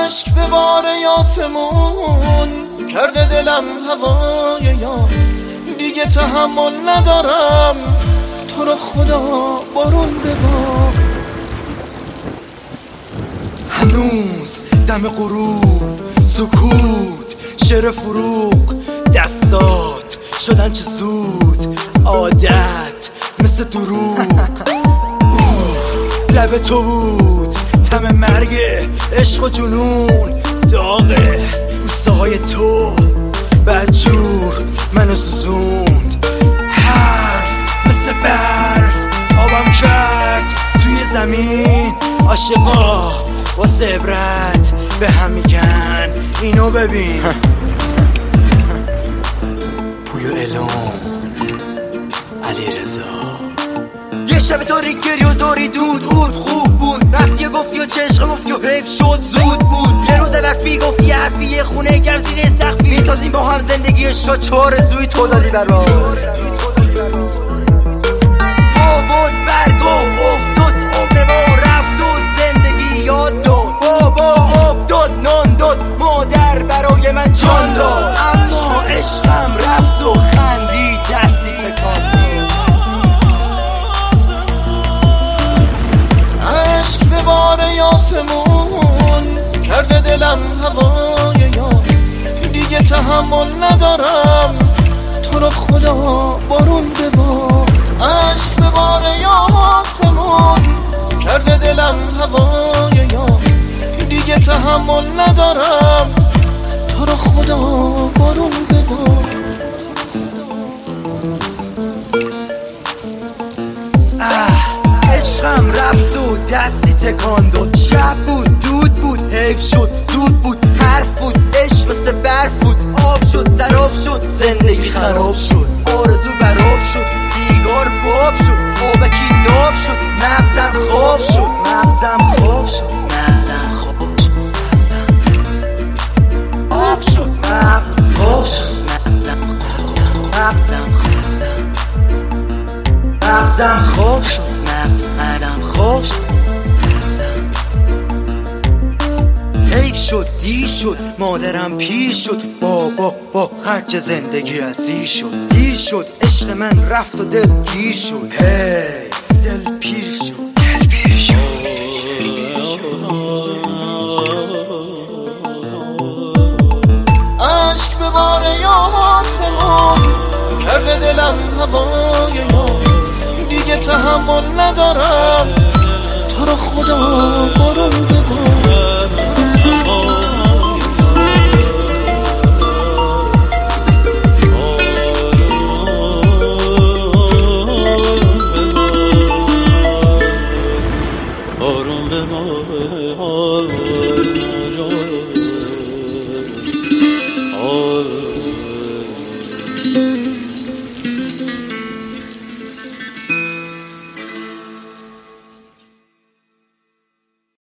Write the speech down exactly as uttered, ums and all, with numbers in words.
عشق به بار یاسمون کرده دلم هوای یار، دیگه تحمل ندارم، تو رو خدا بارون ببار. هنوز دم غروب سکوت، شعر فروغ دستات شدن چه زود، عادت مثل دروغ. لب تو بود تم مرگ عشق و جنون، داغه بوسه های تو بدجور منو سوزوند. حرف مثل برف آبم کرد توی زمین، عاشقا واسه عبرت به هم میگن اینو ببین. پویو الون علی رضا. یه شب تاریک گری و زاری دود اود خوب بود، رفتی گفتی و چشق گفتی و حیف شد زود بود. یه روز برفی گفتی حرفی یه خونه گرم زیر سقفی، میسازیم با هم زندگی عشقا چهار زوی تو دادی برا. آباد برگو افتاد عمر ما رفت و زندگی یاد داد، بابا آب داد نان داد مادر برای من جان داد. اما عشقم رفت و خندی دستی تکان. عشق به بار یاسمون کرده دلم هوای یار، دیگه تحمل ندارم، تو رو خدا بارون ببار. عشق به بار یاسمون کرده دلم هوای یار، دیگه تحمل ندارم، تو رو خدا بارون ببار. عشقم رفت و دستی تکان داد، شب بود دود بود حیف شد زود بود، حرف بود عشق مثل برف بود، آب شد سراب شد زندگی خراب شد، آرزو براب شد سیگار باب شد، آبکی ناب شد مغزم خواب شد، مغزم خواب شد مغزم خواب شد مغزم آب شد مغز خواب شد مغزم مغزم خواب شد مغزم خواب شد مغزم. حیف شد دیر شد مادرم پیر شد، بابا با خرج زندگی ازیر شد، دیر شد عشق من رفت و دل گیر شد. هی دل پیر شد دل پیر شد. عشق به بار یاسمون کرده دلم هوای یار، دیگه تحمل ندارم، تو رو خدا بارون ببار. بارون ببار